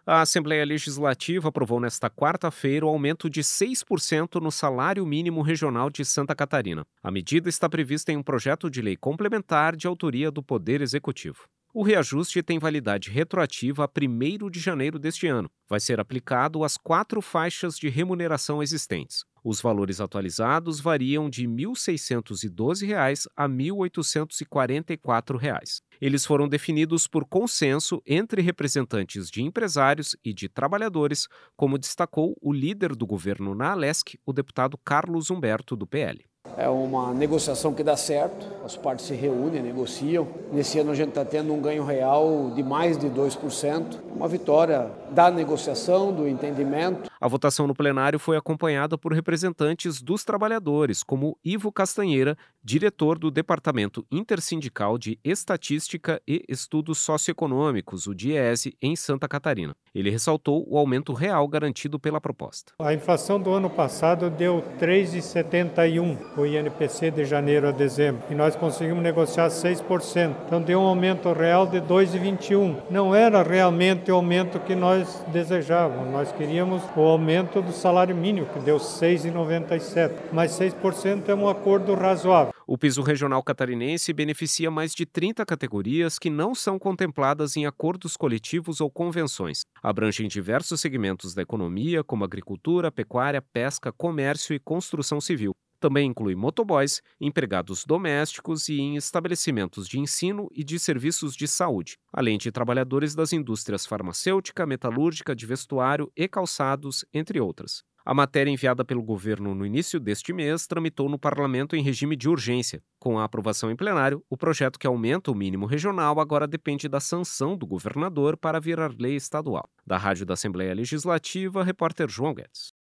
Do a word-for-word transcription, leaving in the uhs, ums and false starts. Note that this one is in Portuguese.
A Assembleia Legislativa aprovou nesta quarta-feira o aumento de seis por cento no salário mínimo regional de Santa Catarina. A medida está prevista em um projeto de lei complementar de autoria do Poder Executivo. O reajuste tem validade retroativa a primeiro de janeiro deste ano. Vai ser aplicado às quatro faixas de remuneração existentes. Os valores atualizados variam de mil seiscentos e doze reais a mil oitocentos e quarenta e quatro reais. Eles foram definidos por consenso entre representantes de empresários e de trabalhadores, como destacou o líder do governo na Alesc, o deputado Carlos Humberto, do P L. É uma negociação que dá certo, as partes se reúnem, negociam. Nesse ano a gente está tendo um ganho real de mais de dois por cento, uma vitória da negociação, do entendimento. A votação no plenário foi acompanhada por representantes dos trabalhadores, como Ivo Castanheira, diretor do Departamento Intersindical de Estatística e Estudos Socioeconômicos, o DIESE, em Santa Catarina. Ele ressaltou o aumento real garantido pela proposta. A inflação do ano passado deu três vírgula setenta e um, o I N P C de janeiro a dezembro, e nós conseguimos negociar seis por cento. Então deu um aumento real de dois vírgula vinte e um. Não era realmente o aumento que nós desejávamos, nós queríamos o aumento do salário mínimo, que deu seis vírgula noventa e sete, mas seis por cento é um acordo razoável. O piso regional catarinense beneficia mais de trinta categorias que não são contempladas em acordos coletivos ou convenções. Abrangem diversos segmentos da economia, como agricultura, pecuária, pesca, comércio e construção civil. Também inclui motoboys, empregados domésticos e em estabelecimentos de ensino e de serviços de saúde, além de trabalhadores das indústrias farmacêutica, metalúrgica, de vestuário e calçados, entre outras. A matéria enviada pelo governo no início deste mês tramitou no parlamento em regime de urgência. Com a aprovação em plenário, o projeto que aumenta o mínimo regional agora depende da sanção do governador para virar lei estadual. Da Rádio da Assembleia Legislativa, repórter João Guedes.